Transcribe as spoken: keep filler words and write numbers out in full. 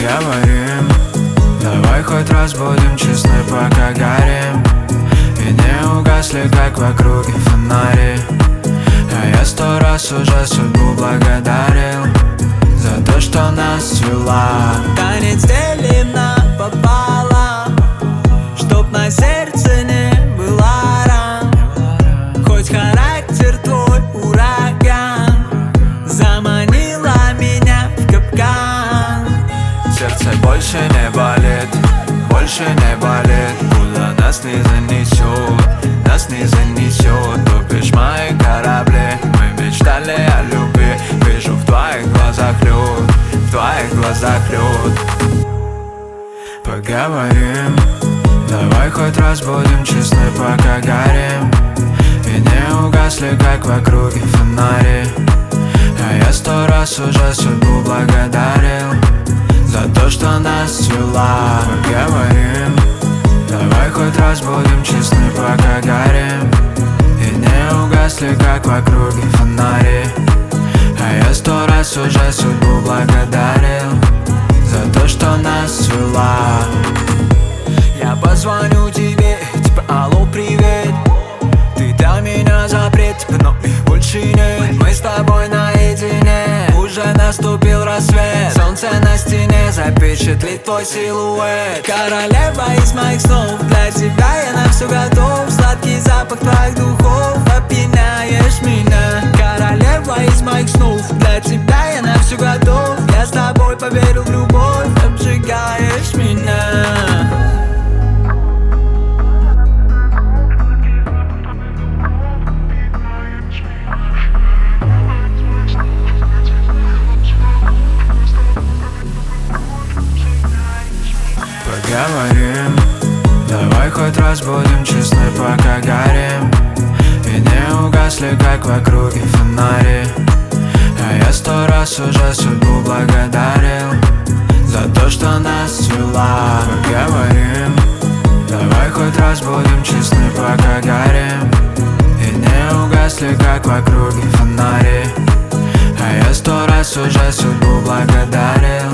Поговорим, давай хоть раз будем честны, пока горим, и не угасли, как в округе фонари. А я сто раз уже судьбу благодарил за то, что нас свела. Танец делим напополам, чтоб на сердце не было ран. Хоть характер твой ураган, заманила меня в капкан. Сердце больше не болит, больше не болит. Куда нас не занесет, нас не занесет. Топишь мои корабли, мы мечтали о любви. Вижу в твоих глазах лед, в твоих глазах лед. Поговорим, давай хоть раз будем честны, пока горим, и не угасли, как в округе фонари. А я сто раз уже судьбу благодарил за то, что нас свела. Поговорим, давай хоть раз будем честны, пока горим, и не угасли, как в округе фонари. А я сто раз уже судьбу благодарил за то, что нас свела. Я позвоню тебе, типа алло, привет. Ты дал меня запрет, типа, но их больше нет. Мы с тобой наедине, уже наступил рассвет. Солнце на стене запечатлит твой силуэт. Королева из моих снов, для тебя я на все готов. Сладкий запах твоих духов, опьяняешь меня. Королева из моих снов, для тебя я на все готов. Я с тобой поверил в любовь, обжигаешь меня. Поговорим, давай хоть раз будем честны, пока горим, и не угасли, как в округе фонари. А я сто раз уже судьбу благодарил за то, что нас свела. Поговорим, давай хоть раз будем честны, пока горим, и не угасли, как в округе фонари. А я сто раз уже судьбу благодарил